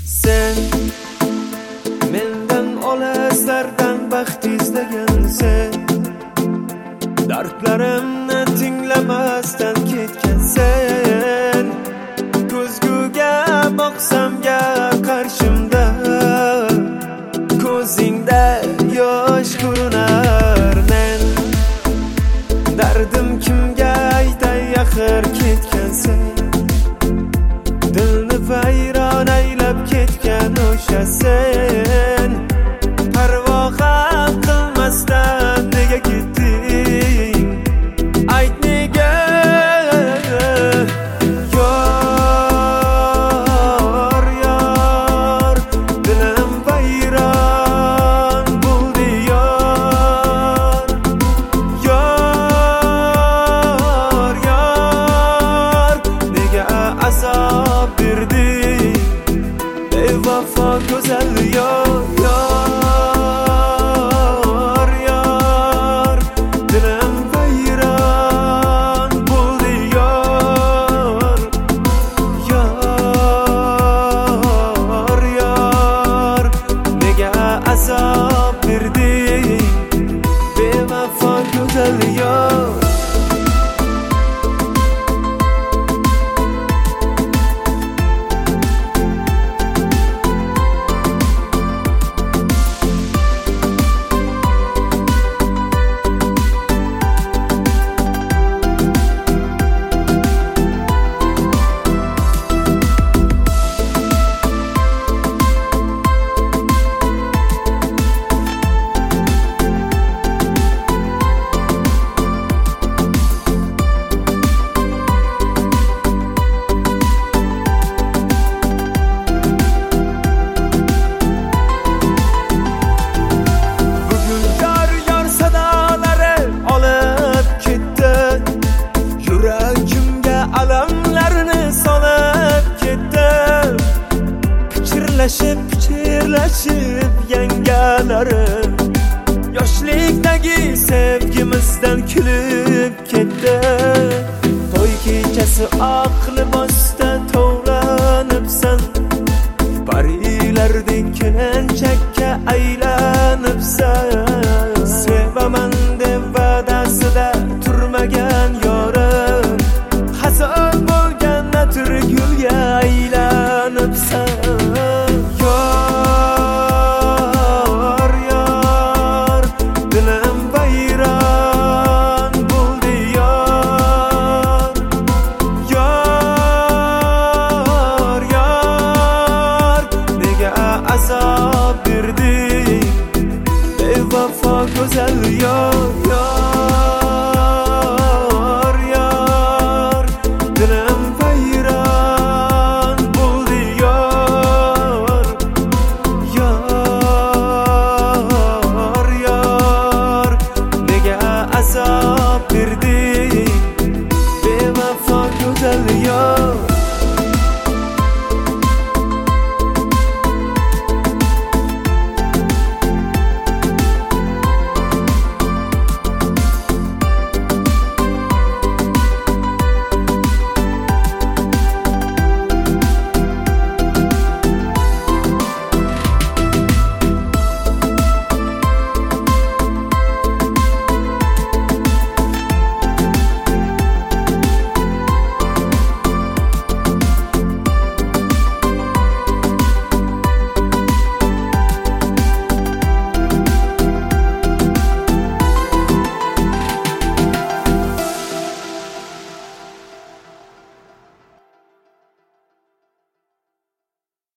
Sen mendan olaslardan baxt izlagansen, dardlarimni tinglamasdan ketgansen. Ko'zguga boqsam gap qarshimda, ko'zingda yosh ko'rinar. Men dardim kimga aytay, axir ketgansen. Dilni vayron aylab ketgan o'sha sen. Parvo ham qilmasdan nega ketding? Ayt nega? Yor, yor, dilim vayron bo'ldi yor. Yor, yor, nega azob berding? Bevafo go'zal yor, yor, yor, dilim vayron bo'ldi yor. Yor, yor, nega azob berding? Bevafo go'zal yor. Pichirlashib yangalarim yoshlikdagi sevgimizdan kulib ketdi. To'y kechasi oq